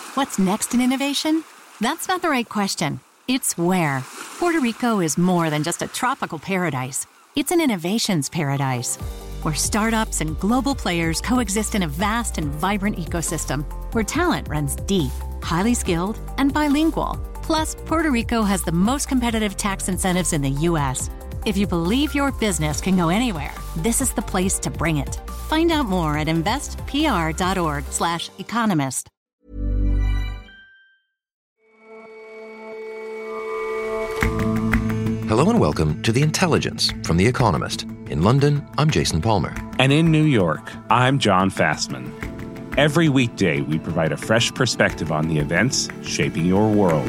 What's next in innovation? That's not the right question. It's where. Puerto Rico is more than just a tropical paradise. It's an innovations paradise, where startups and global players coexist in a vast and vibrant ecosystem, where talent runs deep, highly skilled, and bilingual. Plus, Puerto Rico has the most competitive tax incentives in the U.S. If you believe your business can go anywhere, this is the place to bring it. Find out more at investpr.org/economist. Hello and welcome to The Intelligence from The Economist. In London, I'm Jason Palmer. And in New York, I'm John Fastman. Every weekday, we provide a fresh perspective on the events shaping your world.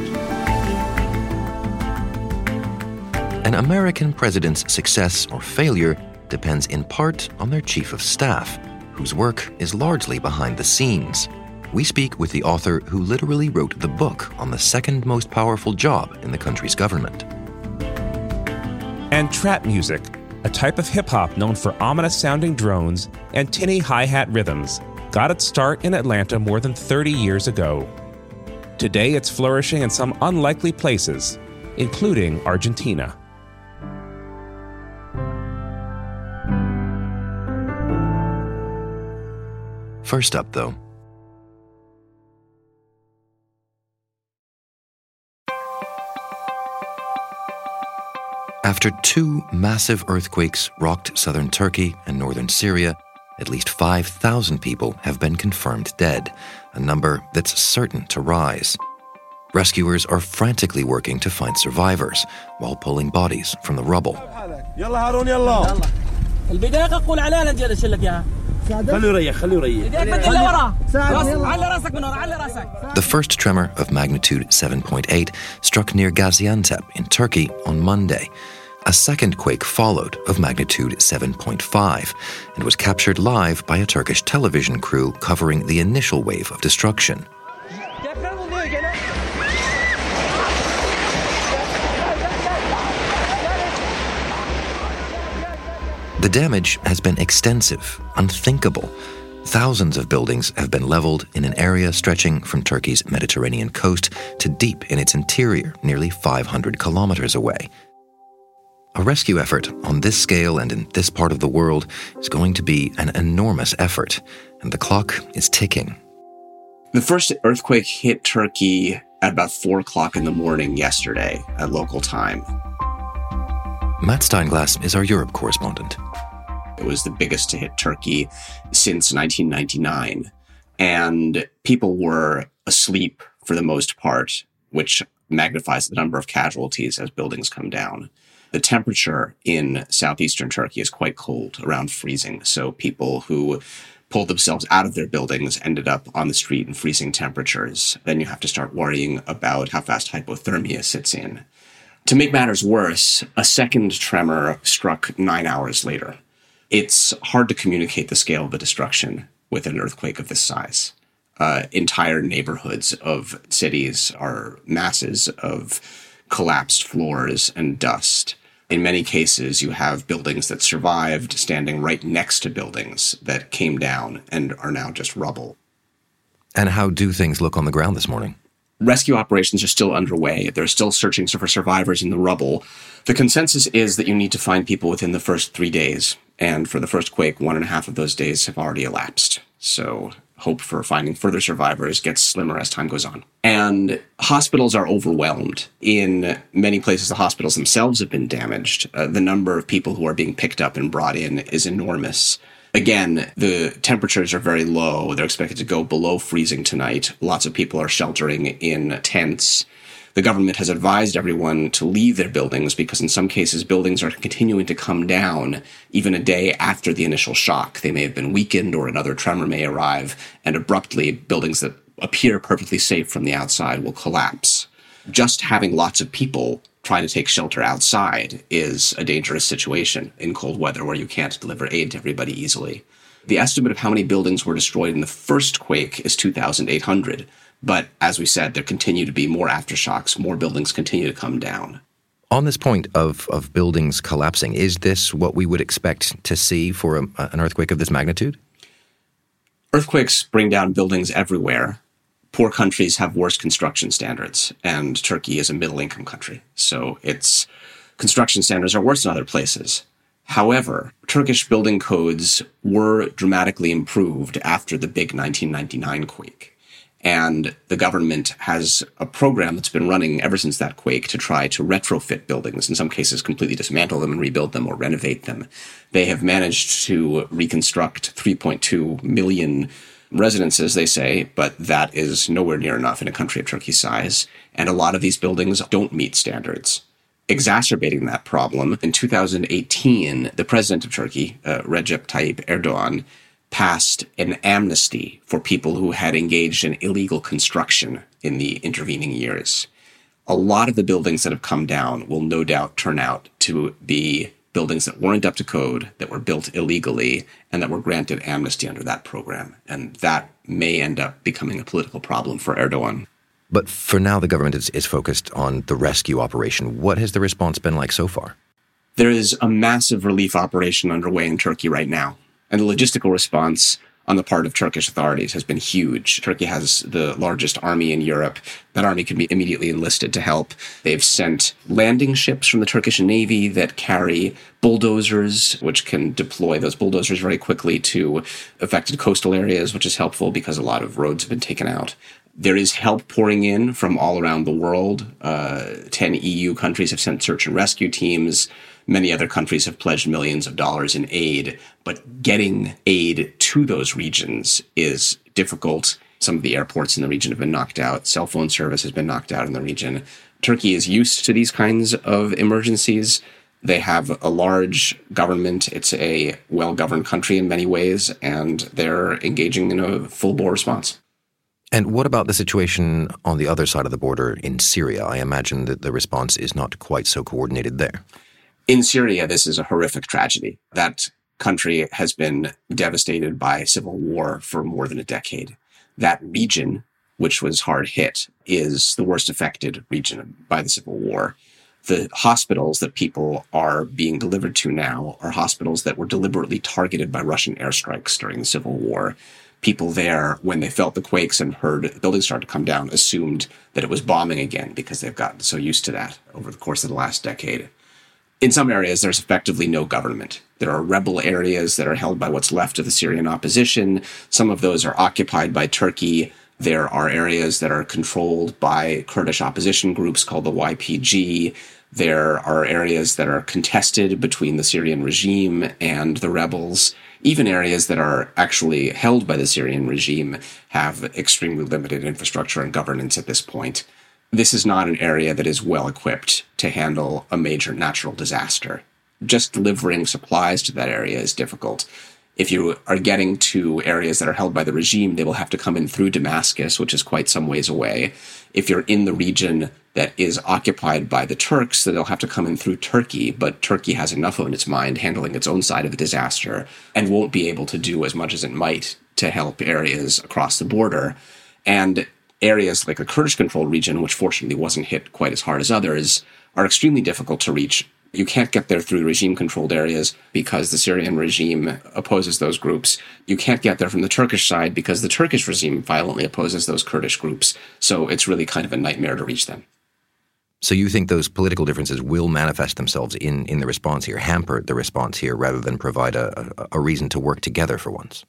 An American president's success or failure depends in part on their chief of staff, whose work is largely behind the scenes. We speak with the author who literally wrote the book on the second most powerful job in the country's government. And trap music, a type of hip-hop known for ominous-sounding drones and tinny hi-hat rhythms, got its start in Atlanta more than 30 years ago. Today, it's flourishing in some unlikely places, including Argentina. First up, though, after two massive earthquakes rocked southern Turkey and northern Syria, at least 5,000 people have been confirmed dead, a number that's certain to rise. Rescuers are frantically working to find survivors while pulling bodies from the rubble. The first tremor of magnitude 7.8 struck near Gaziantep in Turkey on Monday. A second quake followed of magnitude 7.5 and was captured live by a Turkish television crew covering the initial wave of destruction. The damage has been extensive, unthinkable. Thousands of buildings have been leveled in an area stretching from Turkey's Mediterranean coast to deep in its interior, nearly 500 kilometers away. A rescue effort on this scale and in this part of the world is going to be an enormous effort, and the clock is ticking. The first earthquake hit Turkey at about 4 o'clock in the morning yesterday at local time. Matt Steinglass is our Europe correspondent. It was the biggest to hit Turkey since 1999, and people were asleep for the most part, which magnifies the number of casualties as buildings come down. The temperature in southeastern Turkey is quite cold, around freezing, so people who pulled themselves out of their buildings ended up on the street in freezing temperatures. Then you have to start worrying about how fast hypothermia sits in. To make matters worse, a second tremor struck 9 hours later. It's hard to communicate the scale of the destruction with an earthquake of this size. Entire neighborhoods of cities are masses of collapsed floors and dust. In many cases, you have buildings that survived standing right next to buildings that came down and are now just rubble. And how do things look on the ground this morning? Rescue operations are still underway. They're still searching for survivors in the rubble. The consensus is that you need to find people within the first 3 days. And for the first quake, 1.5 of those days have already elapsed. So hope for finding further survivors gets slimmer as time goes on. And hospitals are overwhelmed. In many places, the hospitals themselves have been damaged. The number of people who are being picked up and brought in is enormous. Again, the temperatures are very low. They're expected to go below freezing tonight. Lots of people are sheltering in tents. The government has advised everyone to leave their buildings because in some cases, buildings are continuing to come down even a day after the initial shock. They may have been weakened or another tremor may arrive, and abruptly, buildings that appear perfectly safe from the outside will collapse. Just having lots of people trying to take shelter outside is a dangerous situation in cold weather where you can't deliver aid to everybody easily. The estimate of how many buildings were destroyed in the first quake is 2,800. But as we said, there continue to be more aftershocks, more buildings continue to come down. On this point of buildings collapsing, is this what we would expect to see for an earthquake of this magnitude? Earthquakes bring down buildings everywhere. poor countries have worse construction standards, and Turkey is a middle-income country. So its construction standards are worse in other places. However, Turkish building codes were dramatically improved after the big 1999 quake. And the government has a program that's been running ever since that quake to try to retrofit buildings, in some cases completely dismantle them and rebuild them or renovate them. They have managed to reconstruct 3.2 million residences, they say, but that is nowhere near enough in a country of Turkey's size. And a lot of these buildings don't meet standards. Exacerbating that problem, in 2018, the president of Turkey, Recep Tayyip Erdogan, passed an amnesty for people who had engaged in illegal construction in the intervening years. A lot of the buildings that have come down will no doubt turn out to be buildings that weren't up to code, that were built illegally, and that were granted amnesty under that program. And that may end up becoming a political problem for Erdogan. But for now, the government is focused on the rescue operation. What has the response been like so far? There is a massive relief operation underway in Turkey right now. And the logistical response on the part of Turkish authorities has been huge. Turkey has the largest army in Europe. That army can be immediately enlisted to help. They've sent landing ships from the Turkish Navy that carry bulldozers, which can deploy those bulldozers very quickly to affected coastal areas, which is helpful because a lot of roads have been taken out. There is help pouring in from all around the world. 10 EU countries have sent search and rescue teams. Many other countries have pledged millions of dollars in aid, but getting aid to those regions is difficult. Some of the airports in the region have been knocked out. Cell phone service has been knocked out in the region. Turkey is used to these kinds of emergencies. They have a large government. It's a well-governed country in many ways, and they're engaging in a full-bore response. And what about the situation on the other side of the border in Syria? I imagine that the response is not quite so coordinated there. In Syria, this is a horrific tragedy. That country has been devastated by civil war for more than a decade. That region, which was hard hit, is the worst affected region by the civil war. The hospitals that people are being delivered to now are hospitals that were deliberately targeted by Russian airstrikes during the civil war. People there, when they felt the quakes and heard buildings start to come down, assumed that it was bombing again because they've gotten so used to that over the course of the last decade. In some areas, there's effectively no government. There are rebel areas that are held by what's left of the Syrian opposition. Some of those are occupied by Turkey. There are areas that are controlled by Kurdish opposition groups called the YPG. There are areas that are contested between the Syrian regime and the rebels. Even areas that are actually held by the Syrian regime have extremely limited infrastructure and governance at this point. This is not an area that is well equipped to handle a major natural disaster. Just delivering supplies to that area is difficult. If you are getting to areas that are held by the regime, they will have to come in through Damascus, which is quite some ways away. If you're in the region that is occupied by the Turks, then they'll have to come in through Turkey, but Turkey has enough on its mind handling its own side of the disaster and won't be able to do as much as it might to help areas across the border. And areas like the Kurdish-controlled region, which fortunately wasn't hit quite as hard as others, are extremely difficult to reach. You can't get there through regime-controlled areas because the Syrian regime opposes those groups. You can't get there from the Turkish side because the Turkish regime violently opposes those Kurdish groups. So it's really kind of a nightmare to reach them. So you think those political differences will manifest themselves in the response here, hamper the response here, rather than provide a reason to work together for once?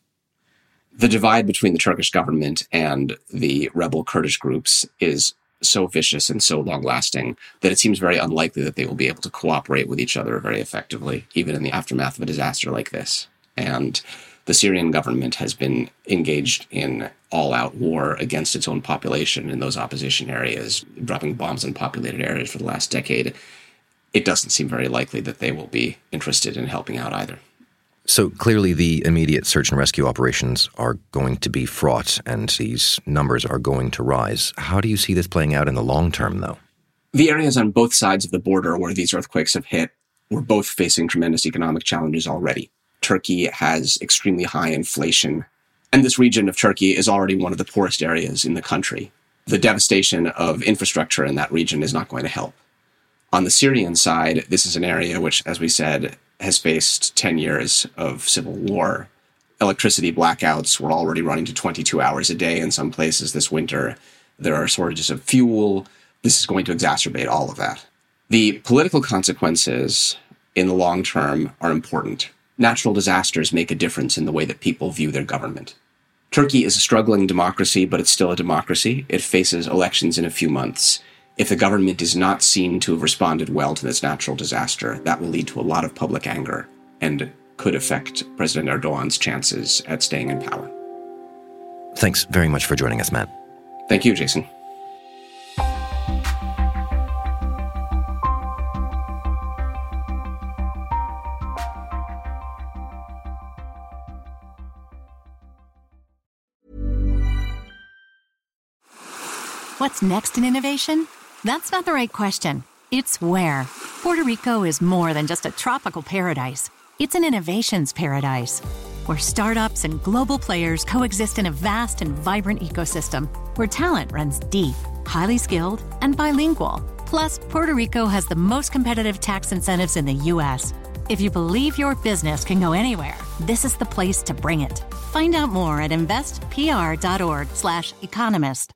The divide between the Turkish government and the rebel Kurdish groups is so vicious and so long-lasting that it seems very unlikely that they will be able to cooperate with each other very effectively, even in the aftermath of a disaster like this. And the Syrian government has been engaged in all-out war against its own population in those opposition areas, dropping bombs in populated areas for the last decade. It doesn't seem very likely that they will be interested in helping out either. So clearly the immediate search and rescue operations are going to be fraught and these numbers are going to rise. How do you see this playing out in the long term, though? The areas on both sides of the border where these earthquakes have hit were both facing tremendous economic challenges already. Turkey has extremely high inflation, and this region of Turkey is already one of the poorest areas in the country. The devastation of infrastructure in that region is not going to help. On the Syrian side, this is an area which, as we said, has faced 10 years of civil war. electricity blackouts. We're already running to 22 hours a day in some places this winter. There are shortages of fuel. This is going to exacerbate all of that. The political consequences in the long term are important. Natural disasters make a difference in the way that people view their government. Turkey is a struggling democracy, but it's still a democracy. It faces elections in a few months. If the government is not seen to have responded well to this natural disaster, that will lead to a lot of public anger and could affect President Erdogan's chances at staying in power. Thanks very much for joining us, Matt. Thank you, Jason. What's next in innovation? That's not the right question. It's where. Puerto Rico is more than just a tropical paradise. It's an innovations paradise, where startups and global players coexist in a vast and vibrant ecosystem, where talent runs deep, highly skilled, and bilingual. Plus, Puerto Rico has the most competitive tax incentives in the U.S. If you believe your business can go anywhere, this is the place to bring it. Find out more at investpr.org/economist.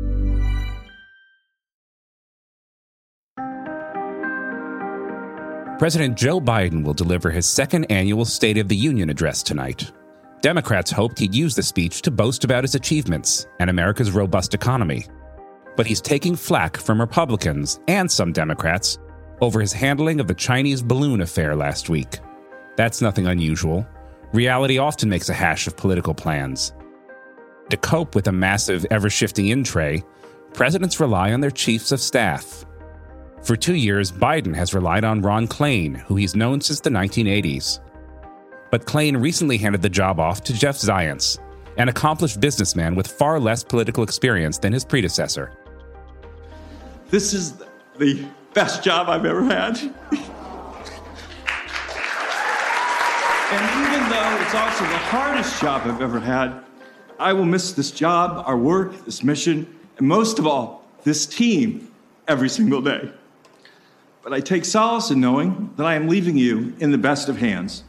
President Joe Biden will deliver his second annual State of the Union address tonight. Democrats hoped he'd use the speech to boast about his achievements and America's robust economy. But he's taking flack from Republicans and some Democrats over his handling of the Chinese balloon affair last week. That's nothing unusual. Reality often makes a hash of political plans. To cope with a massive, ever-shifting in-tray, presidents rely on their chiefs of staff. For 2 years, Biden has relied on Ron Klain, who he's known since the 1980s. But Klain recently handed the job off to Jeff Zients, an accomplished businessman with far less political experience than his predecessor. This is the best job I've ever had. And even though it's also the hardest job I've ever had, I will miss this job, our work, this mission, and most of all, this team every single day. But I take solace in knowing that I am leaving you in the best of hands.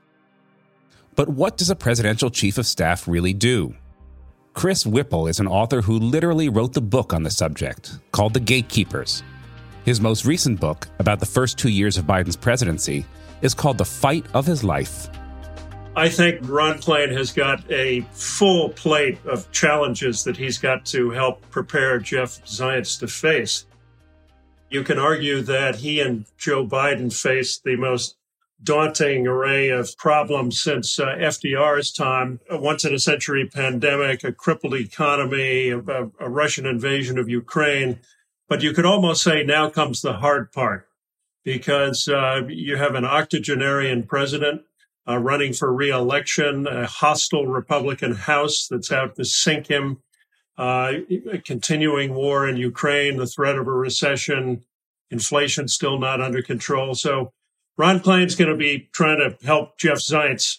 But what does a presidential chief of staff really do? Chris Whipple is an author who literally wrote the book on the subject, called The Gatekeepers. His most recent book, about the first 2 years of Biden's presidency, is called The Fight of His Life. I think Ron Klain has got a full plate of challenges that he's got to help prepare Jeff Zients to face. You can argue that he and Joe Biden faced the most daunting array of problems since FDR's time, a once-in-a-century pandemic, a crippled economy, a Russian invasion of Ukraine. But you could almost say now comes the hard part, because you have an octogenarian president running for re-election, a hostile Republican House that's out to sink him, a continuing war in Ukraine, the threat of a recession, inflation still not under control. So Ron Klain's going to be trying to help Jeff Zients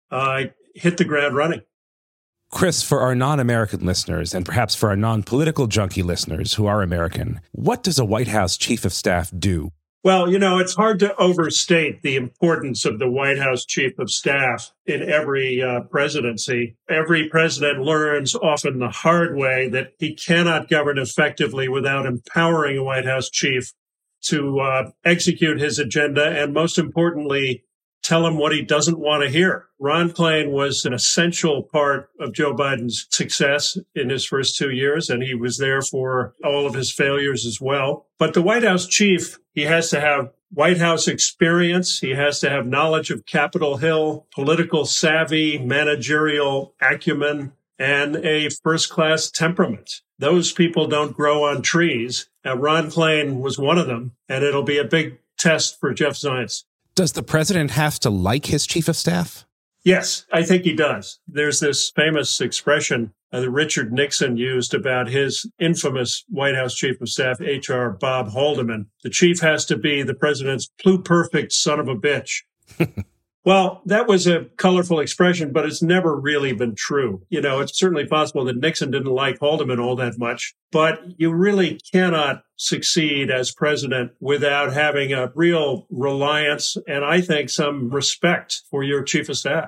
hit the ground running. Chris, for our non-American listeners, and perhaps for our non-political junkie listeners who are American, what does a White House chief of staff do? Well, it's hard to overstate the importance of the White House chief of staff in every presidency. Every president learns, often the hard way, that he cannot govern effectively without empowering a White House chief to execute his agenda and, most importantly, tell him what he doesn't want to hear. Ron Klain was an essential part of Joe Biden's success in his first 2 years, and he was there for all of his failures as well. But the White House chief, he has to have White House experience. He has to have knowledge of Capitol Hill, political savvy, managerial acumen, and a first-class temperament. Those people don't grow on trees. Now, Ron Klain was one of them, and it'll be a big test for Jeff Zients. Does the president have to like his chief of staff? Yes, I think he does. There's this famous expression that Richard Nixon used about his infamous White House chief of staff, H.R. Bob Haldeman. The chief has to be the president's pluperfect son of a bitch. Well, that was a colorful expression, but it's never really been true. It's certainly possible that Nixon didn't like Haldeman all that much, but you really cannot succeed as president without having a real reliance and, I think, some respect for your chief of staff.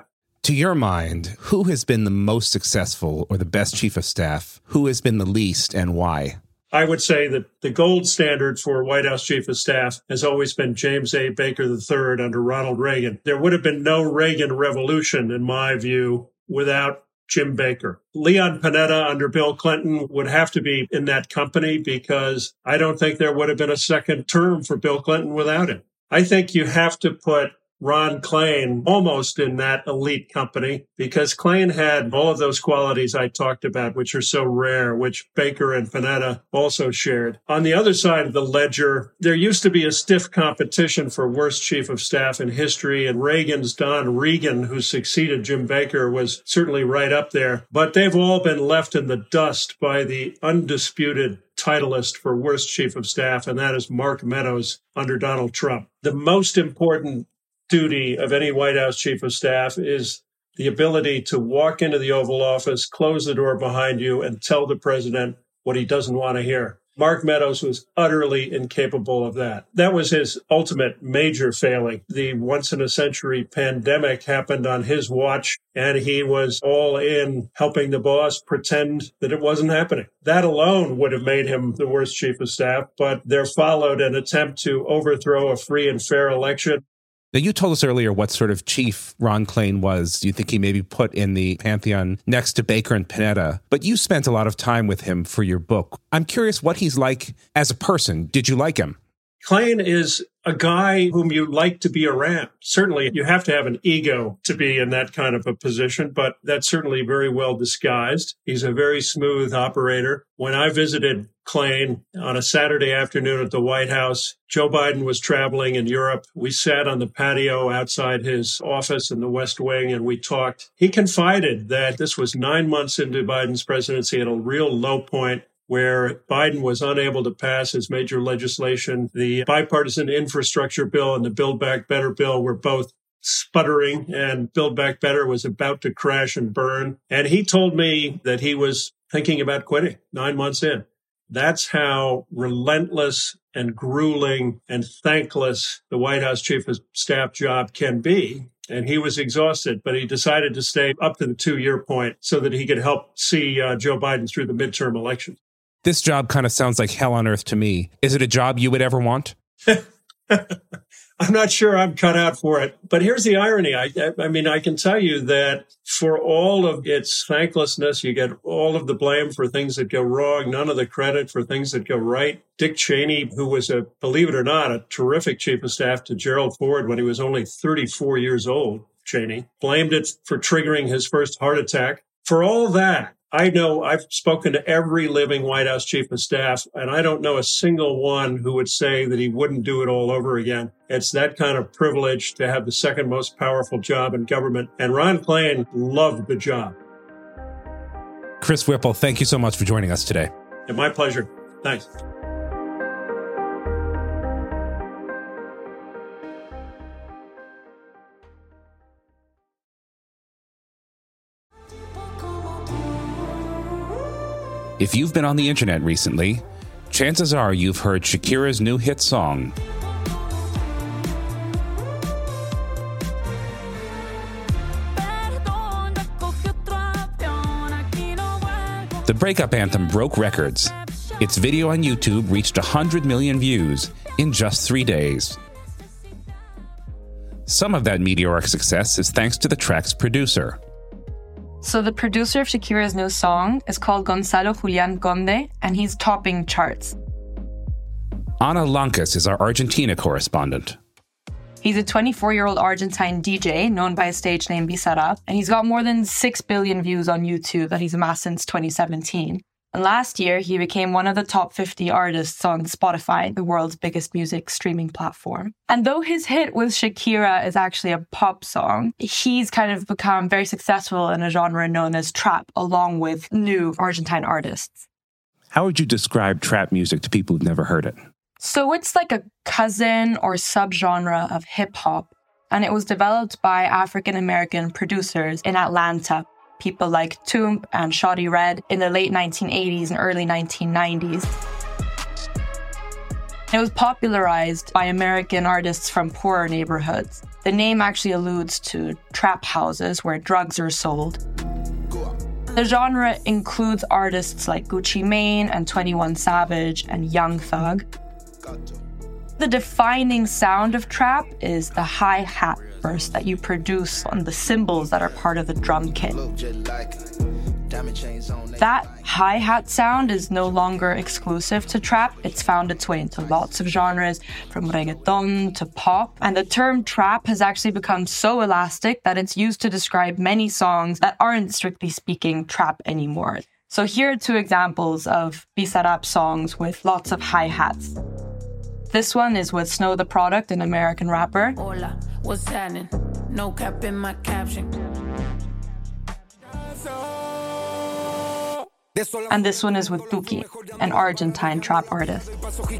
To your mind, who has been the most successful or the best chief of staff? Who has been the least and why? I would say that the gold standard for White House Chief of Staff has always been James A. Baker III under Ronald Reagan. There would have been no Reagan revolution, in my view, without Jim Baker. Leon Panetta under Bill Clinton would have to be in that company because I don't think there would have been a second term for Bill Clinton without him. I think you have to put Ron Klain almost in that elite company because Klain had all of those qualities I talked about, which are so rare, which Baker and Panetta also shared. On the other side of the ledger, there used to be a stiff competition for worst chief of staff in history, and Reagan's Don Regan, who succeeded Jim Baker, was certainly right up there. But they've all been left in the dust by the undisputed titleist for worst chief of staff, and that is Mark Meadows under Donald Trump. The most important duty of any White House chief of staff is the ability to walk into the Oval Office, close the door behind you, and tell the president what he doesn't want to hear. Mark Meadows was utterly incapable of that. That was his ultimate major failing. The once-in-a-century pandemic happened on his watch, and he was all in helping the boss pretend that it wasn't happening. That alone would have made him the worst chief of staff, but there followed an attempt to overthrow a free and fair election. Now, you told us earlier what sort of chief Ron Klain was. You think he maybe put in the pantheon next to Baker and Panetta, but you spent a lot of time with him for your book. I'm curious what he's like as a person. Did you like him? Klain is a guy whom you like to be around. Certainly, you have to have an ego to be in that kind of a position, but that's certainly very well disguised. He's a very smooth operator. When I visited Klain on a Saturday afternoon at the White House, Joe Biden was traveling in Europe. We sat on the patio outside his office in the West Wing and we talked. He confided that this was 9 months into Biden's presidency at a real low point, where Biden was unable to pass his major legislation. The bipartisan infrastructure bill and the Build Back Better bill were both sputtering, and Build Back Better was about to crash and burn. And he told me that he was thinking about quitting 9 months in. That's how relentless and grueling and thankless the White House chief of staff job can be. And he was exhausted, but he decided to stay up to the 2-year point so that he could help see Joe Biden through the midterm elections. This job kind of sounds like hell on earth to me. Is it a job you would ever want? I'm not sure I'm cut out for it. But here's the irony. I can tell you that for all of its thanklessness, you get all of the blame for things that go wrong, none of the credit for things that go right. Dick Cheney, who was believe it or not, a terrific chief of staff to Gerald Ford when he was only 34 years old, Cheney, blamed it for triggering his first heart attack. For all that, I know I've spoken to every living White House chief of staff, and I don't know a single one who would say that he wouldn't do it all over again. It's that kind of privilege to have the second most powerful job in government. And Ron Klain loved the job. Chris Whipple, thank you so much for joining us today. And my pleasure. Thanks. If you've been on the internet recently, chances are you've heard Shakira's new hit song. The breakup anthem broke records. Its video on YouTube reached 100 million views in just 3 days. Some of that meteoric success is thanks to the track's producer. So the producer of Shakira's new song is called Gonzalo Julián Conde, and he's topping charts. Ana Lancas is our Argentina correspondent. He's a 24-year-old Argentine DJ known by his stage name Bizarrap, and he's got more than 6 billion views on YouTube that he's amassed since 2017. And last year, he became one of the top 50 artists on Spotify, the world's biggest music streaming platform. And though his hit with Shakira is actually a pop song, he's kind of become very successful in a genre known as trap, along with new Argentine artists. How would you describe trap music to people who've never heard it? So it's like a cousin or subgenre of hip-hop, and it was developed by African-American producers in Atlanta, people like Toomp and Shawty Redd in the late 1980s and early 1990s. It was popularized by American artists from poorer neighborhoods. The name actually alludes to trap houses where drugs are sold. The genre includes artists like Gucci Mane and 21 Savage and Young Thug. The defining sound of trap is the hi-hat burst that you produce on the cymbals that are part of the drum kit. That hi-hat sound is no longer exclusive to trap. It's found its way into lots of genres, from reggaeton to pop. And the term trap has actually become so elastic that it's used to describe many songs that aren't, strictly speaking, trap anymore. So here are two examples of Bizarrap songs with lots of hi-hats. This one is with Snow Tha Product, an American rapper. Hola, what's happening? No cap in my caption. And this one is with Duki, an Argentine trap artist.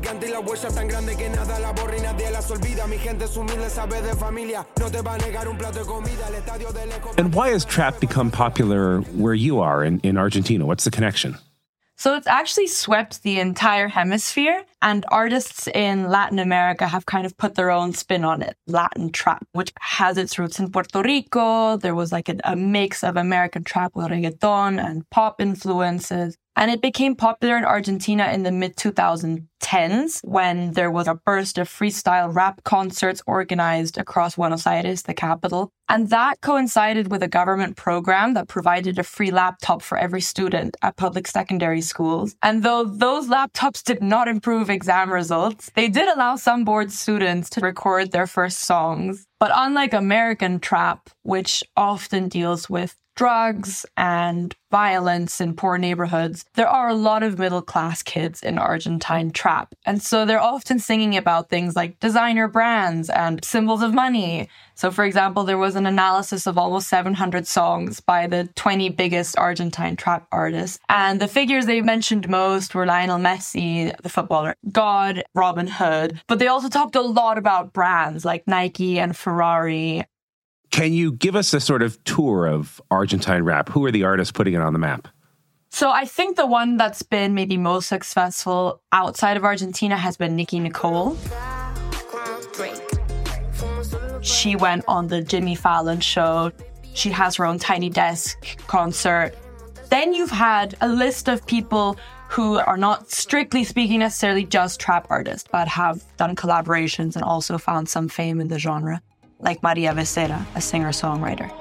And why has trap become popular where you are in Argentina? What's the connection? So it's actually swept the entire hemisphere, and artists in Latin America have kind of put their own spin on it. Latin trap, which has its roots in Puerto Rico. There was like a mix of American trap with reggaeton and pop influences. And it became popular in Argentina in the mid-2010s when there was a burst of freestyle rap concerts organized across Buenos Aires, the capital. And that coincided with a government program that provided a free laptop for every student at public secondary schools. And though those laptops did not improve exam results, they did allow some bored students to record their first songs. But unlike American trap, which often deals with drugs and violence in poor neighborhoods, there are a lot of middle-class kids in Argentine trap. And so they're often singing about things like designer brands and symbols of money. So, for example, there was an analysis of almost 700 songs by the 20 biggest Argentine trap artists. And the figures they mentioned most were Lionel Messi, the footballer, God, Robin Hood. But they also talked a lot about brands like Nike and Ferrari. Can you give us a sort of tour of Argentine rap? Who are the artists putting it on the map? So I think the one that's been maybe most successful outside of Argentina has been Nicki Nicole. She went on the Jimmy Fallon show. She has her own Tiny Desk concert. Then you've had a list of people who are not, strictly speaking, necessarily just trap artists, but have done collaborations and also found some fame in the genre, like Maria Becerra, a singer-songwriter.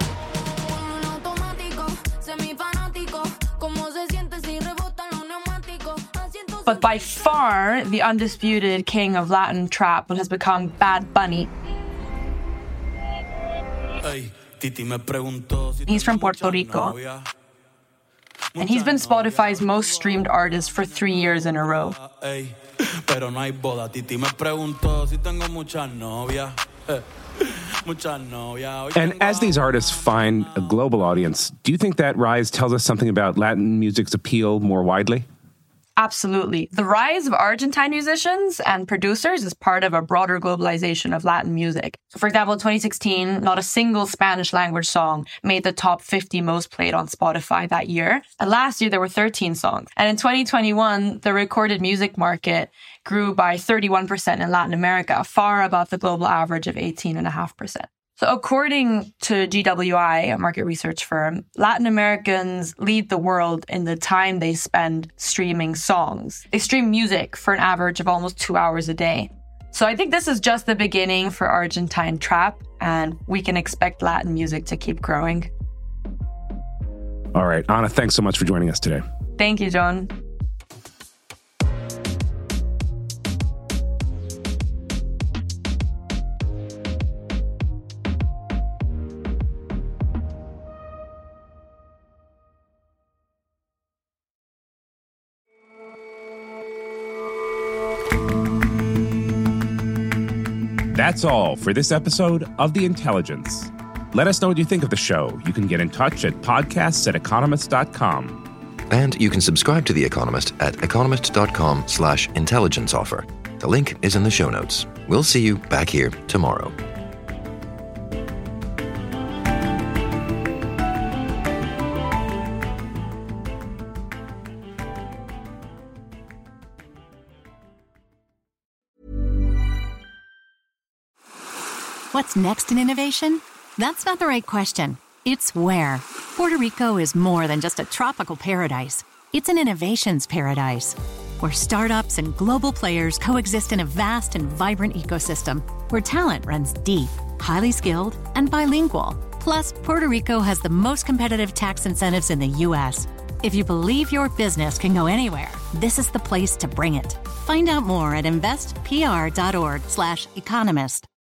But by far, the undisputed king of Latin trap has become Bad Bunny. He's from Puerto Rico. And he's been Spotify's most streamed artist for 3 years in a row. And as these artists find a global audience, do you think that rise tells us something about Latin music's appeal more widely? Absolutely. The rise of Argentine musicians and producers is part of a broader globalization of Latin music. So, for example, in 2016, not a single Spanish language song made the top 50 most played on Spotify that year. And last year, there were 13 songs. And in 2021, the recorded music market grew by 31% in Latin America, far above the global average of 18.5%. So according to GWI, a market research firm, Latin Americans lead the world in the time they spend streaming songs. They stream music for an average of almost 2 hours a day. So I think this is just the beginning for Argentine trap, and we can expect Latin music to keep growing. All right, Anna, thanks so much for joining us today. Thank you, John. That's all for this episode of The Intelligence. Let us know what you think of the show. You can get in touch at podcasts@economist.com. And you can subscribe to The Economist at economist.com/intelligence offer. The link is in the show notes. We'll see you back here tomorrow. What's next in innovation? That's not the right question. It's where. Puerto Rico is more than just a tropical paradise. It's an innovations paradise, where startups and global players coexist in a vast and vibrant ecosystem, where talent runs deep, highly skilled, and bilingual. Plus, Puerto Rico has the most competitive tax incentives in the U.S. If you believe your business can go anywhere, this is the place to bring it. Find out more at investpr.org/economist.